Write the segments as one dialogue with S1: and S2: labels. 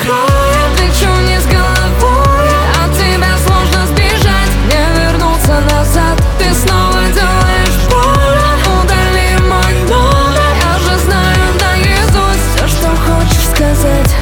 S1: кроет, лечу не с головой. От тебя сложно сбежать, не вернуться назад. Ты снова делаешь больно, удали мой номер. Я же знаю наизусть все, что хочешь сказать.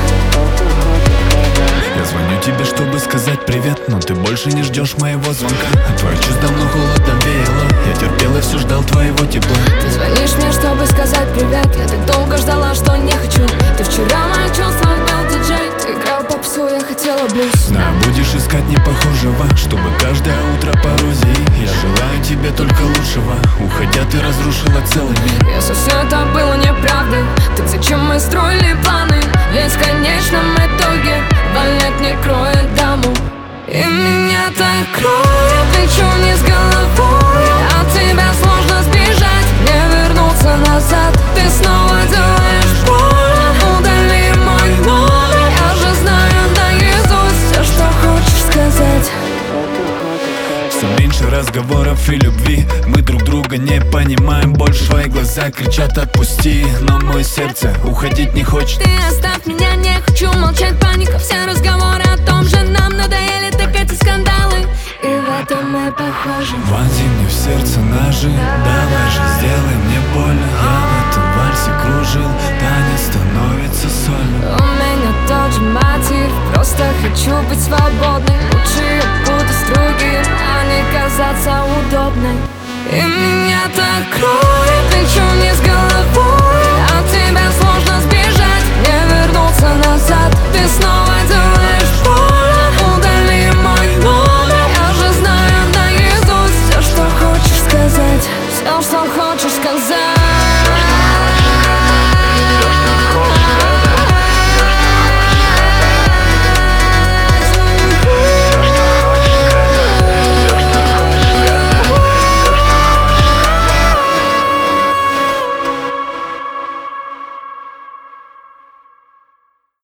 S2: Я звоню тебе, чтобы сказать привет, но ты больше не ждешь моего звонка. От твоих чувств давно холодом веяло. Я терпел и все ждал твоего тепла.
S1: Ты звонишь мне, чтобы сказать привет. Я так долго ждала, что не хочу. Ты вчера мои чувства вбил диджей. Ты играл попсу, я хотела блюз.
S2: Знаю, будешь искать непохожего, чтобы каждое утро пародии. Я желаю тебе только лучшего. Уходя, ты разрушила целый мир.
S1: Если все это было неправдой, так зачем мы строили планы? Ведь в конечном итоге балет не кроет даму. И меня так кроет, лечу не с головой. От тебя сложно сбежать, не вернуться назад. Ты снова делаешь больно, удали мой номер. Я же знаю наизусть все, что хочешь сказать.
S2: Все меньше разговоров и любви. Мы друг друга не понимаем больше. Твои глаза кричат «отпусти», но мое сердце уходить не хочет.
S1: Ты оставь меня, не хочу молчать, паника. Все разговоры о том же нам надоели, так эти скандалы. И в этом мы похожи.
S2: Вонзи мне в сердце ножи. Давай же сделай мне больно. Я в этом вальсе кружил. Танец становится сольным.
S1: У меня тот же мотив, просто хочу быть свободной. Лучше я буду строгим, а не казаться удобной. И меня так кроет, лечу не с головой.